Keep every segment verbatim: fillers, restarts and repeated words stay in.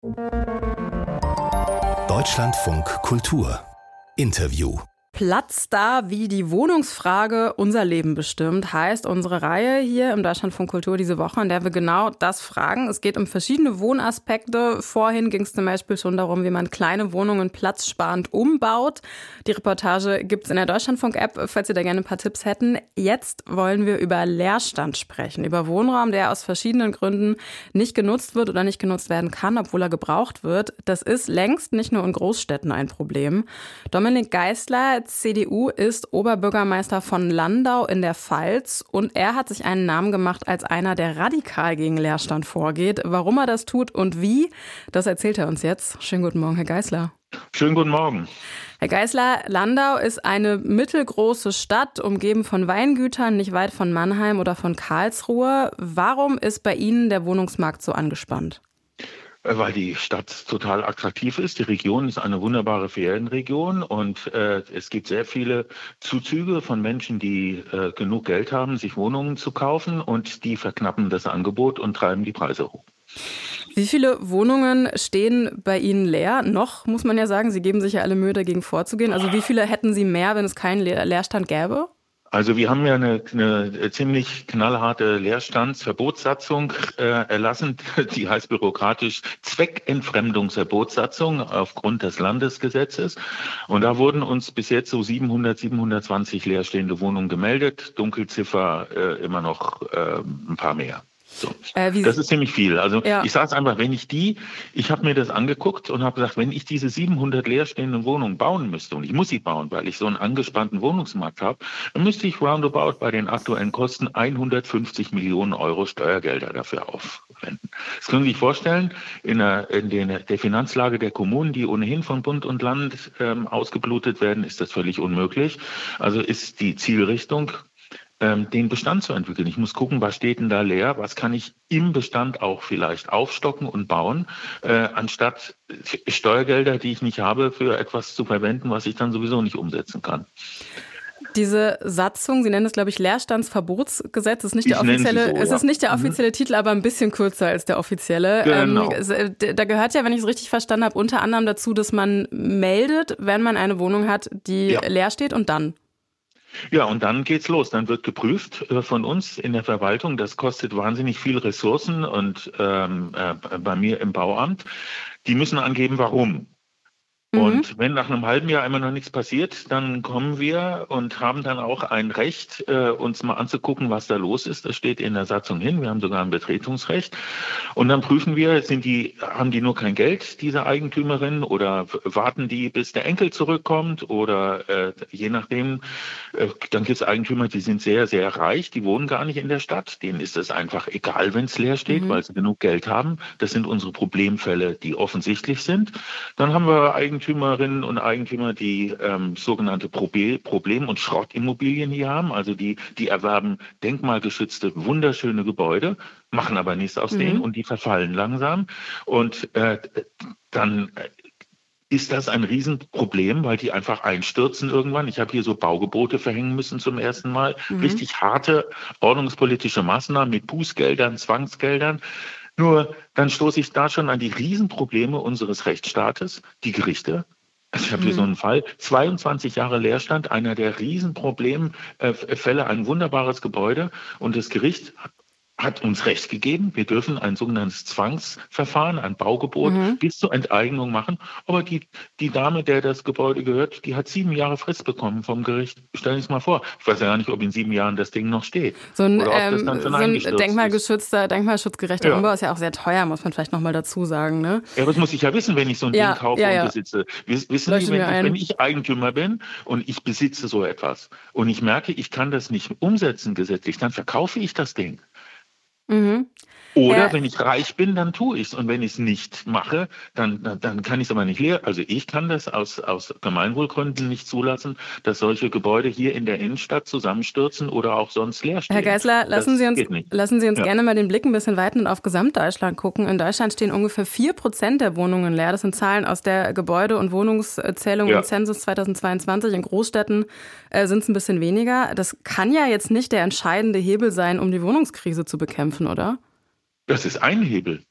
Deutschlandfunk Kultur Interview. Platz da, wie die Wohnungsfrage unser Leben bestimmt, heißt unsere Reihe hier im Deutschlandfunk Kultur diese Woche, in der wir genau das fragen. Es geht um verschiedene Wohnaspekte. Vorhin ging es zum Beispiel schon darum, wie man kleine Wohnungen platzsparend umbaut. Die Reportage gibt es in der Deutschlandfunk-App, falls ihr da gerne ein paar Tipps hätten. Jetzt wollen wir über Leerstand sprechen, über Wohnraum, der aus verschiedenen Gründen nicht genutzt wird oder nicht genutzt werden kann, obwohl er gebraucht wird. Das ist längst nicht nur in Großstädten ein Problem. Dominik Geisler, C D U, ist Oberbürgermeister von Landau in der Pfalz und er hat sich einen Namen gemacht als einer, der radikal gegen Leerstand vorgeht. Warum er das tut und wie, das erzählt er uns jetzt. Schönen guten Morgen, Herr Geisler. Schönen guten Morgen. Herr Geisler, Landau ist eine mittelgroße Stadt, umgeben von Weingütern, nicht weit von Mannheim oder von Karlsruhe. Warum ist bei Ihnen der Wohnungsmarkt so angespannt? Weil die Stadt total attraktiv ist. Die Region ist eine wunderbare Ferienregion und äh, es gibt sehr viele Zuzüge von Menschen, die äh, genug Geld haben, sich Wohnungen zu kaufen, und die verknappen das Angebot und treiben die Preise hoch. Wie viele Wohnungen stehen bei Ihnen leer? Noch, muss man ja sagen. Sie geben sich ja alle Mühe, dagegen vorzugehen. Also wie viele hätten Sie mehr, wenn es keinen Leer- Leerstand gäbe? Also wir haben ja eine, eine ziemlich knallharte Leerstandsverbotssatzung äh, erlassen, die heißt bürokratisch Zweckentfremdungsverbotssatzung aufgrund des Landesgesetzes. Und da wurden uns bis jetzt so siebenhundert, siebenhundertzwanzig leerstehende Wohnungen gemeldet, Dunkelziffer äh, immer noch äh, ein paar mehr. So. Äh, das ist ziemlich viel. Also ja. Ich sage es einfach, wenn ich die, ich habe mir das angeguckt und habe gesagt, wenn ich diese siebenhundert leerstehenden Wohnungen bauen müsste, und ich muss sie bauen, weil ich so einen angespannten Wohnungsmarkt habe, dann müsste ich roundabout bei den aktuellen Kosten hundertfünfzig Millionen Euro Steuergelder dafür aufwenden. Das können Sie sich vorstellen, in der, in der, der Finanzlage der Kommunen, die ohnehin von Bund und Land ähm, ausgeblutet werden, ist das völlig unmöglich. Also ist die Zielrichtung, den Bestand zu entwickeln. Ich muss gucken, was steht denn da leer, was kann ich im Bestand auch vielleicht aufstocken und bauen, äh, anstatt Steuergelder, die ich nicht habe, für etwas zu verwenden, was ich dann sowieso nicht umsetzen kann. Diese Satzung, Sie nennen es, glaube ich, Leerstandsverbotsgesetz, ist nicht der offizielle, so, es ist nicht der offizielle mhm. Titel, aber ein bisschen kürzer als der offizielle. Genau. Ähm, da gehört ja, wenn ich es richtig verstanden habe, unter anderem dazu, dass man meldet, wenn man eine Wohnung hat, die ja. leer steht, und dann? Ja, und dann geht's los. Dann wird geprüft äh, von uns in der Verwaltung. Das kostet wahnsinnig viel Ressourcen und ähm, äh, bei mir im Bauamt. Die müssen angeben, warum. Mhm. Und wenn nach einem halben Jahr immer noch nichts passiert, dann kommen wir und haben dann auch ein Recht, äh, uns mal anzugucken, was da los ist. Das steht in der Satzung hin. Wir haben sogar ein Betretungsrecht. Und dann prüfen wir, sind die, haben die nur kein Geld, diese Eigentümerinnen, oder warten die, bis der Enkel zurückkommt, oder äh, je nachdem. Äh, dann gibt es Eigentümer, die sind sehr, sehr reich, die wohnen gar nicht in der Stadt. Denen ist es einfach egal, wenn es leer steht, mhm. weil sie genug Geld haben. Das sind unsere Problemfälle, die offensichtlich sind. Dann haben wir Eigentümer, Eigentümerinnen und Eigentümer, die ähm, sogenannte Probe- Problem- und Schrottimmobilien hier haben. Also die, die erwerben denkmalgeschützte, wunderschöne Gebäude, machen aber nichts aus mhm. denen, und die verfallen langsam. Und äh, dann ist das ein Riesenproblem, weil die einfach einstürzen irgendwann. Ich habe hier so Baugebote verhängen müssen zum ersten Mal. Mhm. Richtig harte ordnungspolitische Maßnahmen mit Bußgeldern, Zwangsgeldern. Nur dann stoße ich da schon an die Riesenprobleme unseres Rechtsstaates, die Gerichte. Also ich habe hier mhm. so einen Fall, zweiundzwanzig Jahre Leerstand, einer der Riesenproblemfälle, ein wunderbares Gebäude, und das Gericht hat uns Recht gegeben. Wir dürfen ein sogenanntes Zwangsverfahren, ein Baugebot mhm. bis zur Enteignung machen. Aber die, die Dame, der das Gebäude gehört, die hat sieben Jahre Frist bekommen vom Gericht. Stellen Sie sich mal vor. Ich weiß ja gar nicht, ob in sieben Jahren das Ding noch steht. So ein, ähm, so ein denkmalgeschützter, denkmalschutzgerechter ja. Umbau ist ja auch sehr teuer, muss man vielleicht nochmal dazu sagen. Ne? Ja, das muss ich ja wissen, wenn ich so ein ja, Ding kaufe ja, ja. und besitze. Wissen Leuchten Sie, wenn ich, wenn ich Eigentümer bin und ich besitze so etwas und ich merke, ich kann das nicht umsetzen gesetzlich, dann verkaufe ich das Ding. Mhm. Oder ja. wenn ich reich bin, dann tue ich es. Und wenn ich es nicht mache, dann, dann kann ich es aber nicht leer. Also ich kann das aus, aus Gemeinwohlgründen nicht zulassen, dass solche Gebäude hier in der Innenstadt zusammenstürzen oder auch sonst leer stehen. Herr Geisler, lassen Sie uns, lassen Sie uns ja. gerne mal den Blick ein bisschen weiten und auf Gesamtdeutschland gucken. In Deutschland stehen ungefähr vier Prozent der Wohnungen leer. Das sind Zahlen aus der Gebäude- und Wohnungszählung ja. im Zensus zweitausendzweiundzwanzig. In Großstädten äh, sind es ein bisschen weniger. Das kann ja jetzt nicht der entscheidende Hebel sein, um die Wohnungskrise zu bekämpfen, oder? Das ist ein Hebel.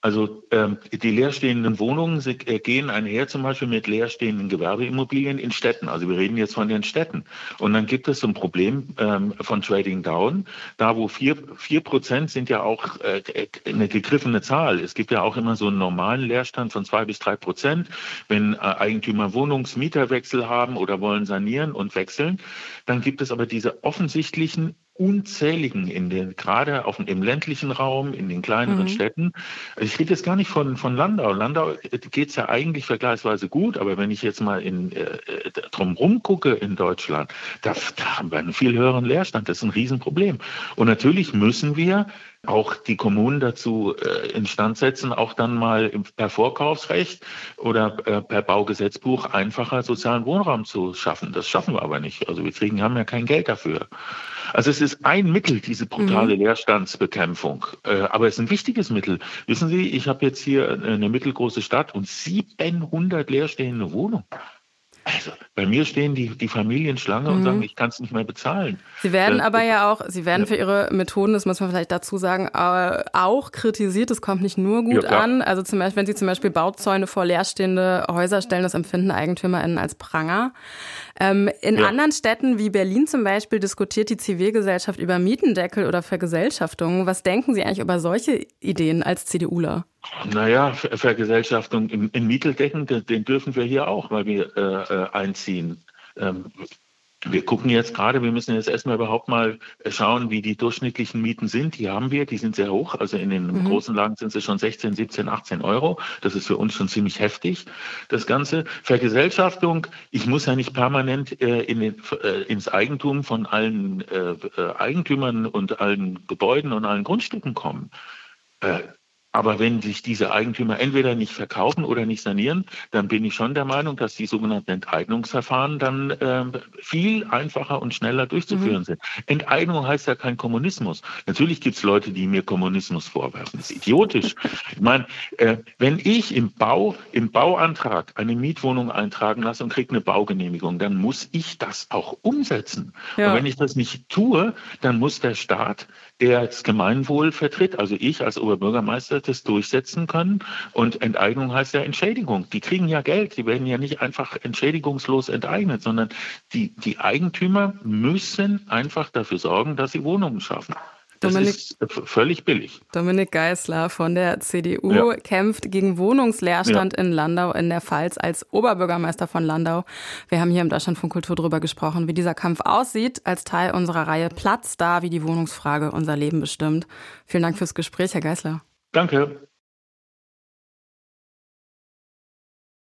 Also ähm, die leerstehenden Wohnungen sie, äh, gehen einher zum Beispiel mit leerstehenden Gewerbeimmobilien in Städten. Also wir reden jetzt von den Städten. Und dann gibt es so ein Problem ähm, von Trading Down. Da wo vier, vier Prozent sind ja auch äh, eine gegriffene Zahl. Es gibt ja auch immer so einen normalen Leerstand von zwei bis drei Prozent. Wenn äh, Eigentümer Wohnungsmieterwechsel haben oder wollen sanieren und wechseln, dann gibt es aber diese offensichtlichen unzähligen in den, gerade auf, im ländlichen Raum, in den kleineren mhm. Städten. Ich rede jetzt gar nicht von, von Landau. Landau geht es ja eigentlich vergleichsweise gut, aber wenn ich jetzt mal in, äh, drumherum gucke in Deutschland, da, da haben wir einen viel höheren Leerstand. Das ist ein Riesenproblem. Und natürlich müssen wir auch die Kommunen dazu äh, instand setzen, auch dann mal im, per Vorkaufsrecht oder äh, per Baugesetzbuch einfacher sozialen Wohnraum zu schaffen. Das schaffen wir aber nicht. Also wir kriegen, haben ja kein Geld dafür. Also es ist ein Mittel, diese brutale mhm. Leerstandsbekämpfung. Äh, aber es ist ein wichtiges Mittel. Wissen Sie, ich habe jetzt hier eine mittelgroße Stadt und siebenhundert leerstehende Wohnungen. Also bei mir stehen die, die Familien Schlange mhm. und sagen, ich kann es nicht mehr bezahlen. Sie werden das, aber ja auch, Sie werden ja. für Ihre Methoden, das muss man vielleicht dazu sagen, auch kritisiert. Es kommt nicht nur gut ja, an. Also zum Beispiel, wenn Sie zum Beispiel Bauzäune vor leerstehende Häuser stellen, das empfinden EigentümerInnen als Pranger. Ähm, in ja. anderen Städten wie Berlin zum Beispiel diskutiert die Zivilgesellschaft über Mietendeckel oder Vergesellschaftung. Was denken Sie eigentlich über solche Ideen als CDUler? Naja, Ver- Vergesellschaftung in, in Mieteldecken, den, den dürfen wir hier auch, weil wir äh, einziehen. Ähm, wir gucken jetzt gerade, wir müssen jetzt erstmal überhaupt mal schauen, wie die durchschnittlichen Mieten sind. Die haben wir, die sind sehr hoch. Also in den mhm. großen Lagen sind sie schon sechzehn, siebzehn, achtzehn Euro. Das ist für uns schon ziemlich heftig, das Ganze. Vergesellschaftung, ich muss ja nicht permanent äh, in den, äh, ins Eigentum von allen äh, Eigentümern und allen Gebäuden und allen Grundstücken kommen. Äh, Aber wenn sich diese Eigentümer entweder nicht verkaufen oder nicht sanieren, dann bin ich schon der Meinung, dass die sogenannten Enteignungsverfahren dann äh, viel einfacher und schneller durchzuführen mhm. sind. Enteignung heißt ja kein Kommunismus. Natürlich gibt es Leute, die mir Kommunismus vorwerfen. Das ist idiotisch. Ich meine, äh, wenn ich im Bau, im Bauantrag eine Mietwohnung eintragen lasse und kriege eine Baugenehmigung, dann muss ich das auch umsetzen. Ja. Und wenn ich das nicht tue, dann muss der Staat, der das Gemeinwohl vertritt, also ich als Oberbürgermeister, das durchsetzen können. Und Enteignung heißt ja Entschädigung. Die kriegen ja Geld. Die werden ja nicht einfach entschädigungslos enteignet, sondern die, die Eigentümer müssen einfach dafür sorgen, dass sie Wohnungen schaffen. Das Dominik, ist völlig billig. Dominik Geisler von der C D U ja. kämpft gegen Wohnungsleerstand ja. in Landau in der Pfalz als Oberbürgermeister von Landau. Wir haben hier im Deutschlandfunk Kultur darüber gesprochen, wie dieser Kampf aussieht, als Teil unserer Reihe Platz da, wie die Wohnungsfrage unser Leben bestimmt. Vielen Dank fürs Gespräch, Herr Geisler. Danke.